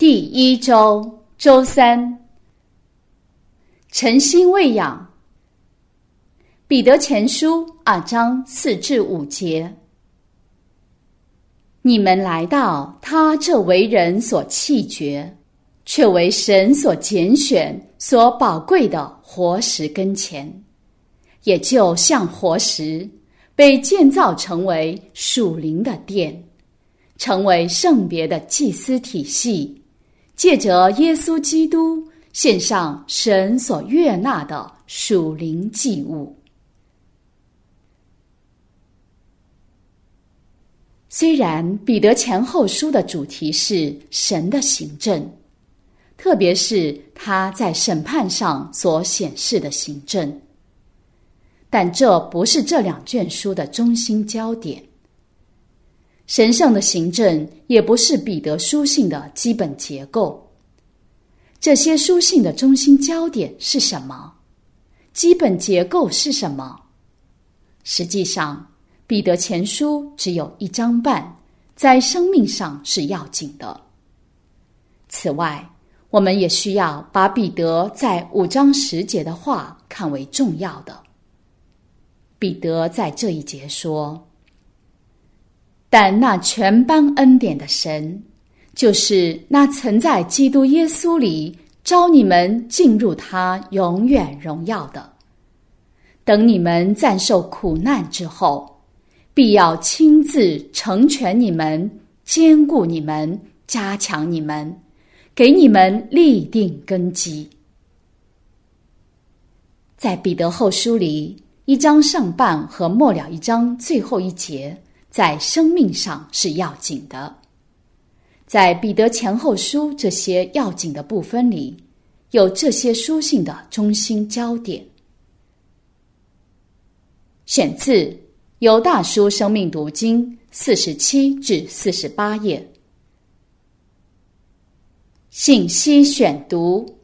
第一周，周三，诚心喂养。彼得前书2章4至5节。你们来到他这为人所弃绝，却为神所拣选、所宝贵的活石跟前，也就像活石被建造成为属灵的殿，成为圣别的祭司体系，借着耶稣基督献上神所悦纳的属灵祭物。虽然彼得前后书的主题是神的行政，特别是他在审判上所显示的行政，但这不是这2卷书的中心焦点。神圣的行政也不是彼得书信的基本结构。这些书信的中心焦点是什么？基本结构是什么？实际上，彼得前书只有1章半，在生命上是要紧的。此外，我们也需要把彼得在5章10节的话看为重要的。彼得在这一节说：但那全邦恩典的神，就是那曾在基督耶稣里召你们进入他永远荣耀的，等你们暂受苦难之后，必要亲自成全你们，坚固你们，加强你们，给你们立定根基。在彼得后书里，1章上半和末了1章最后1节，在生命上是要紧的。在彼得前后书这些要紧的部分里，有这些书信的中心焦点。选自犹大书生命读经47至48页。信息选读。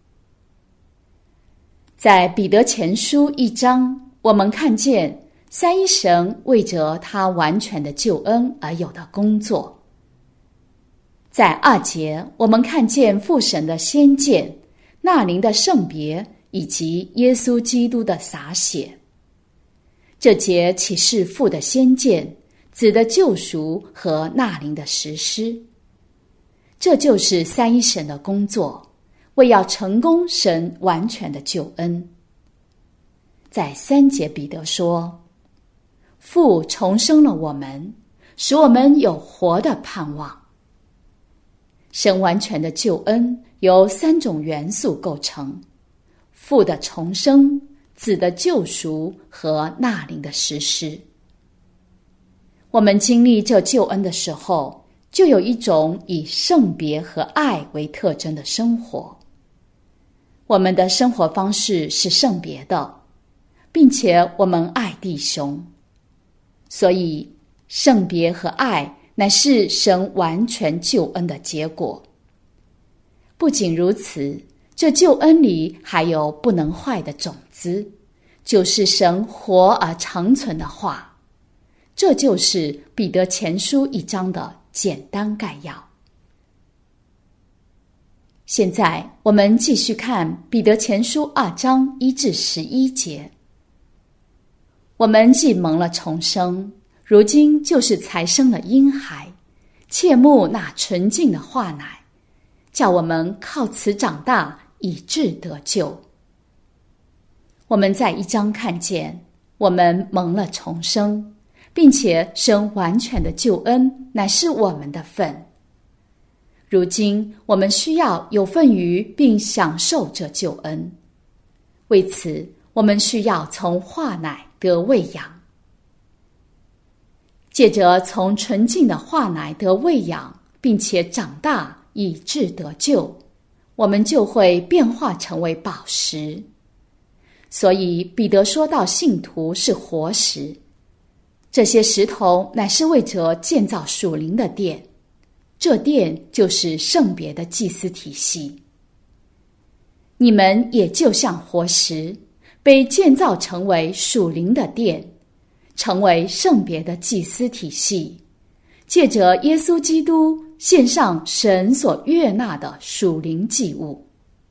在彼得前书1章，我们看见三一神为着他完全的救恩而有的工作。在2节，我们看见父神的先见、那灵的圣别以及耶稣基督的洒血。这节启示父的先见、子的救赎和那灵的实施。这就是三一神的工作，为要成功神完全的救恩。在3节，彼得说：父重生了我们，使我们有活的盼望。神完全的救恩由3种元素构成：父的重生、子的救赎和那灵的实施。我们经历这救恩的时候，就有一种以圣别和爱为特征的生活。我们的生活方式是圣别的，并且我们爱弟兄。所以，圣别和爱乃是神完全救恩的结果。不仅如此，这救恩里还有不能坏的种子，就是神活而长存的话。这就是彼得前书1章的简单概要。现在我们继续看彼得前书2章1至11节。我们既蒙了重生，如今就是才生了婴孩，切慕那纯净的话奶，叫我们靠此长大，以致得救。我们在1章看见，我们蒙了重生，并且神完全的救恩乃是我们的份。如今我们需要有份于并享受这救恩，为此我们需要从话奶得喂养。借着从纯净的话奶得喂养，并且长大以致得救，我们就会变化成为宝石。所以彼得说到信徒是活石，这些石头乃是为着建造属灵的殿，这殿就是圣别的祭司体系。你们也就像活石，被建造成为属灵的殿，成为圣别的祭司体系，借着耶稣基督献上神所悦纳的属灵祭物。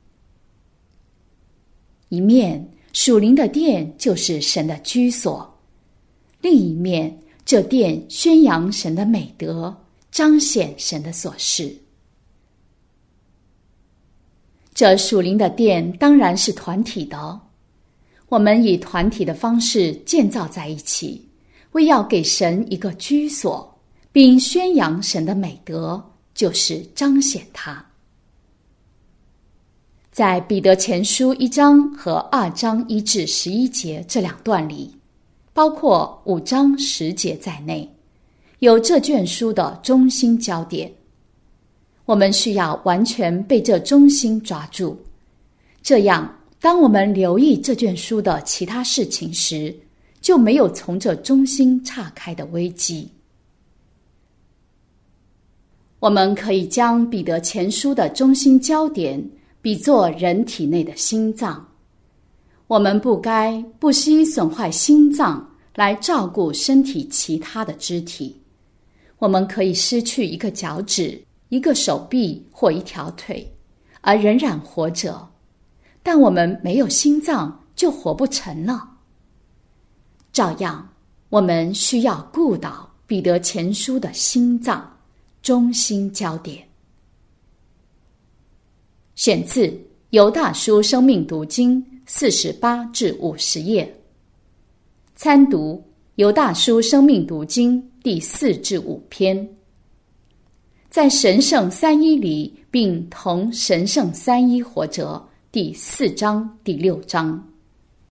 一面，属灵的殿就是神的居所；另一面，这殿宣扬神的美德，彰显神的所示。这属灵的殿当然是团体的哦，我们以团体的方式建造在一起，为要给神一个居所，并宣扬神的美德，就是彰显它。在彼得前书1章和2章1至11节这两段里，包括5章10节在内，有这卷书的中心焦点。我们需要完全被这中心抓住，这样当我们留意这卷书的其他事情时，就没有从这中心岔开的危机。我们可以将彼得前书的中心焦点比作人体内的心脏，我们不该不惜损坏心脏来照顾身体其他的肢体。我们可以失去一个脚趾、一个手臂或一条腿，而仍然活着，但我们没有心脏就活不成了。照样，我们需要顾到彼得前书的心脏，中心焦点。选自犹大书生命读经48至50页，参读犹大书生命读经第4至5篇。在神圣三一里并同神圣三一活着第4章第6章。